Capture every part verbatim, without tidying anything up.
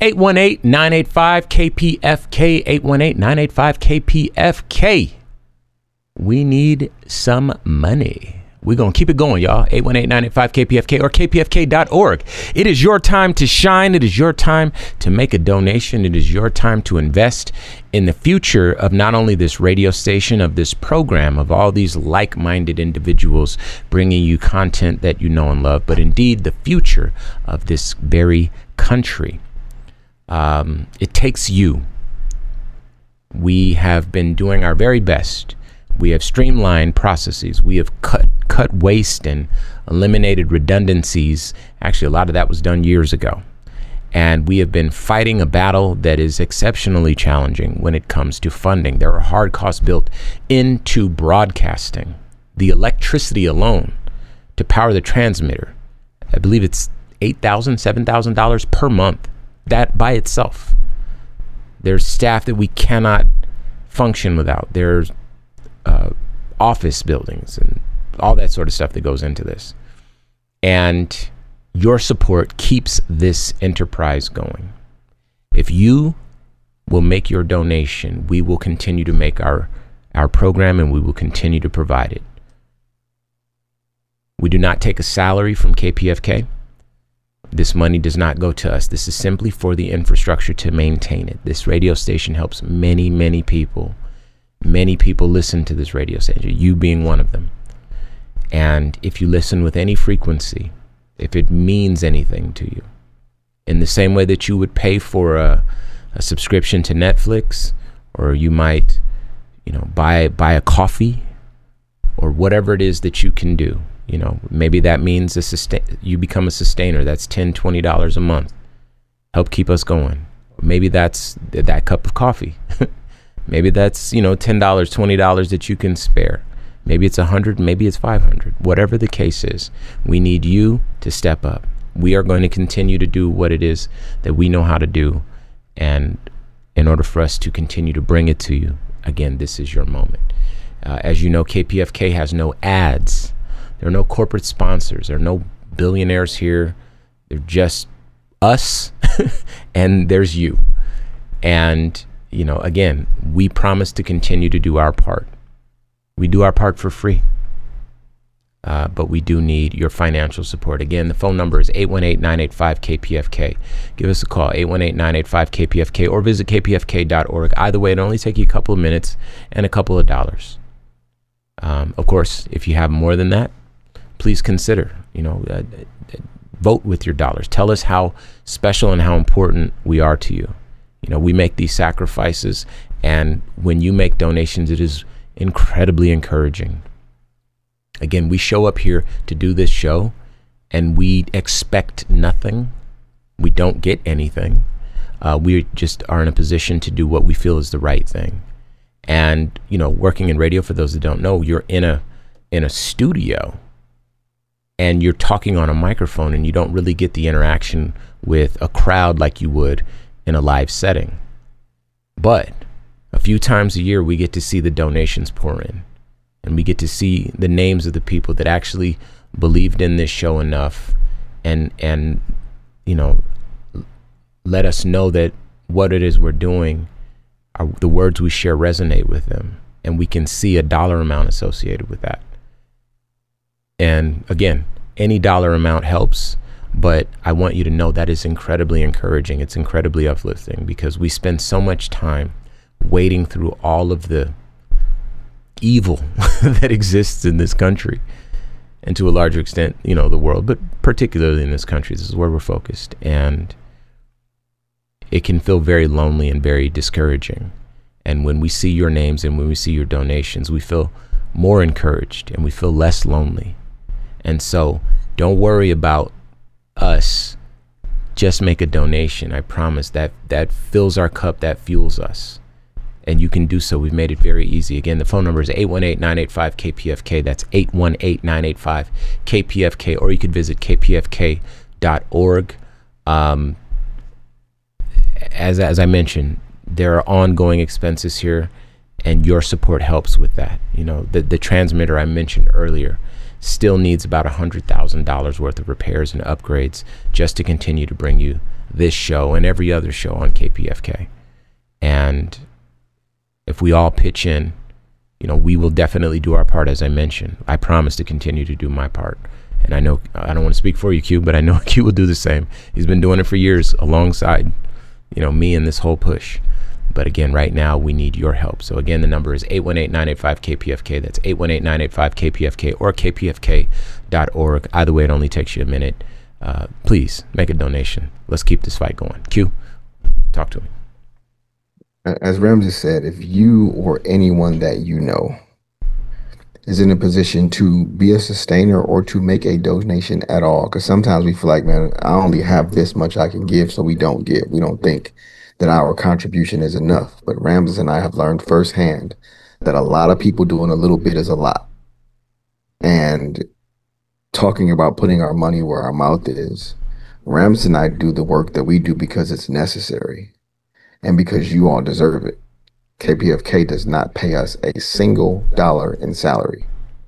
eight one eight, nine eight five, K P F K, eight one eight, nine eight five, K P F K. We need some money. We're going to keep it going, y'all. eight one eight, nine eight five, K P F K or K P F K dot org. It is your time to shine. It is your time to make a donation. It is your time to invest in the future of not only this radio station, of this program, of all these like-minded individuals bringing you content that you know and love, but indeed the future of this very country. Um, it takes you. We have been doing our very best. We have streamlined processes. We have cut cut waste and eliminated redundancies. Actually, a lot of that was done years ago. And we have been fighting a battle that is exceptionally challenging when it comes to funding. There are hard costs built into broadcasting. The electricity alone to power the transmitter, I believe it's eight thousand dollars, seven thousand dollars per month. That by itself. There's staff that we cannot function without. There's Uh, office buildings and all that sort of stuff that goes into this. And your support keeps this enterprise going. If you will make your donation, we will continue to make our, our program and we will continue to provide it. We do not take a salary from K P F K. This money does not go to us. This is simply for the infrastructure to maintain it. This radio station helps many, many people. Many people listen to this radio station, you being one of them. And if you listen with any frequency, if it means anything to you, in the same way that you would pay for a, a subscription to Netflix, or you might, you know, buy buy a coffee, or whatever it is that you can do, you know, maybe that means a sustain, you become a sustainer. That's ten dollars, twenty dollars a month. Help keep us going. Maybe that's that cup of coffee. Maybe that's, you know, ten dollars, twenty dollars that you can spare. Maybe it's one hundred dollars, maybe it's five hundred dollars. Whatever the case is, we need you to step up. We are going to continue to do what it is that we know how to do. And in order for us to continue to bring it to you, again, this is your moment. Uh, as you know, K P F K has no ads. There are no corporate sponsors. There are no billionaires here. They're just us and there's you. And you know, again, we promise to continue to do our part. We do our part for free, uh, but we do need your financial support. Again, the phone number is eight one eight, nine eight five, K P F K. Give us a call, eight one eight, nine eight five, K P F K, or visit K P F K dot org. Either way, it'll only take you a couple of minutes and a couple of dollars. Um, of course, if you have more than that, please consider, you know, uh, vote with your dollars. Tell us how special and how important we are to you. You know, we make these sacrifices, and when you make donations, it is incredibly encouraging. Again, we show up here to do this show, and we expect nothing. We don't get anything. Uh, we just are in a position to do what we feel is the right thing. And, you know, working in radio, for those that don't know, you're in a in a studio, and you're talking on a microphone, and you don't really get the interaction with a crowd like you would in a live setting. But a few times a year, we get to see the donations pour in, and we get to see the names of the people that actually believed in this show enough and, and, you know, let us know that what it is we're doing, are, the words we share resonate with them, and we can see a dollar amount associated with that. And again, any dollar amount helps. But I want you to know that is incredibly encouraging. It's incredibly uplifting, because we spend so much time wading through all of the evil that exists in this country, and to a larger extent, you know, the world, but particularly in this country. This is where we're focused. And it can feel very lonely and very discouraging. And when we see your names and when we see your donations, we feel more encouraged and we feel less lonely. And so don't worry about us, just make a donation. I promise that that fills our cup, that fuels us, and you can do so. We've made it very easy. Again, the phone number is eight one eight, nine eight five, K P F K. That's eight one eight, nine eight five, K P F K, or you could visit K P F K dot org. Um, as as I mentioned, there are ongoing expenses here, and your support helps with that. You know, the the transmitter I mentioned earlier still needs about one hundred thousand dollars worth of repairs and upgrades just to continue to bring you this show and every other show on K P F K. And if we all pitch in, you know, we will definitely do our part. As I mentioned, I promise to continue to do my part. And I know, I don't want to speak for you, Q, but I know Q will do the same. He's been doing it for years alongside, you know, me in this whole push. But again, right now, we need your help. So again, the number is eight one eight, nine eight five, K P F K. That's eight one eight, nine eight five, K P F K or K P F K dot org. Either way, it only takes you a minute. Uh, please make a donation. Let's keep this fight going. Q, talk to me. As Ramses said, if you or anyone that you know is in a position to be a sustainer or to make a donation at all, because sometimes we feel like, man, I only have this much I can give, so we don't give. We don't think that our contribution is enough. But Ramses and I have learned firsthand that a lot of people doing a little bit is a lot. And talking about putting our money where our mouth is, Ramses and I do the work that we do because it's necessary and because you all deserve it. K P F K does not pay us a single dollar in salary.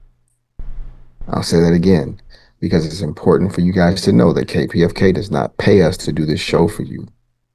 I'll say that again, because it's important for you guys to know that K P F K does not pay us to do this show for you.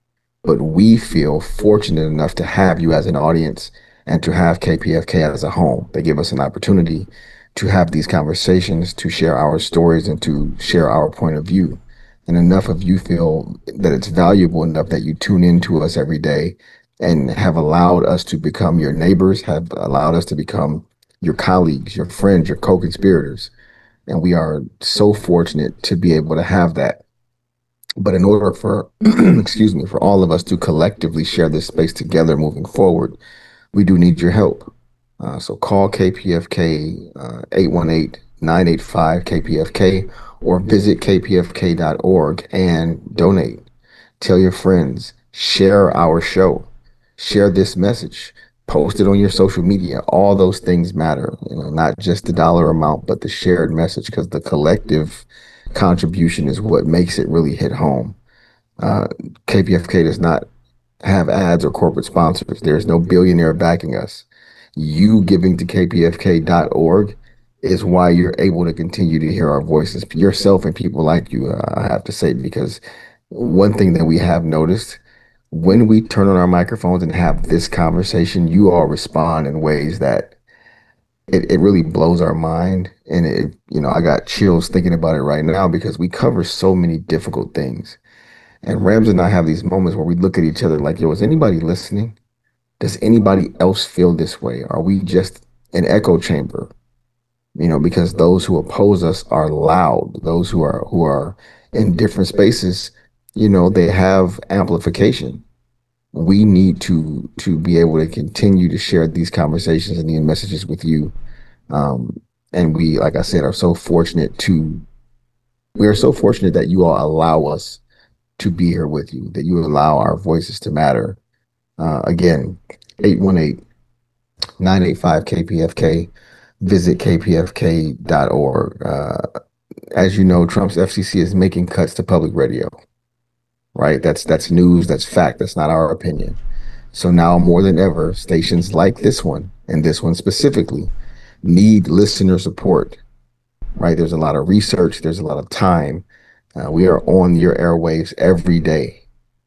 But we feel fortunate enough to have you as an audience and to have K P F K as a home. They give us an opportunity to have these conversations, to share our stories, and to share our point of view. And enough of you feel that it's valuable enough that you tune into us every day and have allowed us to become your neighbors, have allowed us to become your colleagues, your friends, your co-conspirators. And we are so fortunate to be able to have that. But in order for, excuse me, for all of us to collectively share this space together moving forward, we do need your help. Uh, so call K P F K, uh, eight one eight, nine eight five, K P F K, or visit K P F K dot org and donate. Tell your friends, share our show. Share this message, post it on your social media. All those things matter, you know, not just the dollar amount, but the shared message, because the collective contribution is what makes it really hit home. Uh, K P F K does not have ads or corporate sponsors. There's no billionaire backing us. You giving to K P F K dot org is why you're able to continue to hear our voices, yourself and people like you, uh, I have to say, because one thing that we have noticed, when we turn on our microphones and have this conversation, you all respond in ways that it, it really blows our mind. And it, you know, I got chills thinking about it right now because we cover so many difficult things. And Rams and I have these moments where we look at each other like, yo, is anybody listening? Does anybody else feel this way? Are we just an echo chamber? You know, because those who oppose us are loud. Those who are who are in different spaces, you know, they have amplification. We need to to be able to continue to share these conversations and these messages with you. Um, and we, like I said, are so fortunate to, we are so fortunate that you all allow us to be here with you, that you allow our voices to matter. Uh, again, eight one eight, nine eight five, K P F K. Visit K P F K dot org. Uh, as you know, Trump's F C C is making cuts to public radio. Right? That's that's news, that's fact, that's not our opinion. So now more than ever, stations like this one, and this one specifically, need listener support. Right? There's a lot of research, there's a lot of time. Uh, we are on your airwaves every day.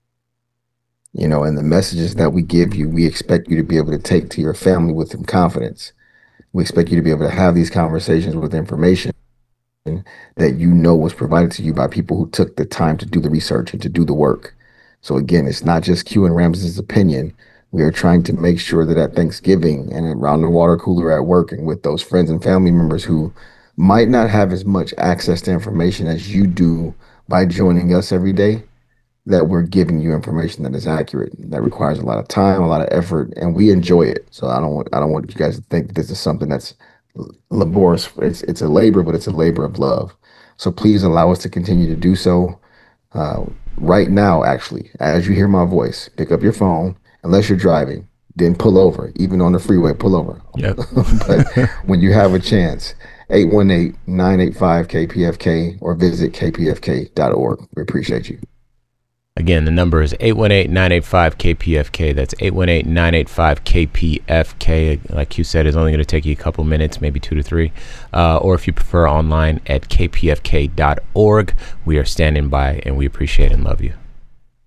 You know, and the messages that we give you, we expect you to be able to take to your family with some confidence. We expect you to be able to have these conversations with information that you know was provided to you by people who took the time to do the research and to do the work. So again, it's not just Q and Ramses' opinion. We are trying to make sure that at Thanksgiving and around the water cooler at work and with those friends and family members who might not have as much access to information as you do by joining us every day, that we're giving you information that is accurate. That requires a lot of time, a lot of effort, and we enjoy it. So I don't want I don't want you guys to think that this is something that's laborious. It's it's a labor, but it's a labor of love. So please allow us to continue to do so. Uh, right now, actually, as you hear my voice, pick up your phone, unless you're driving, then pull over. Even on the freeway, pull over. Yep. But when you have a chance, eight one eight, nine eight five, K P F K or visit K P F K dot org. We appreciate you. Again, the number is eight one eight, nine eight five, K P F K. That's eight one eight, nine eight five, K P F K. Like you said, it's only going to take you a couple minutes, maybe two to three. Uh, or if you prefer, online at K P F K dot org. We are standing by, and we appreciate and love you.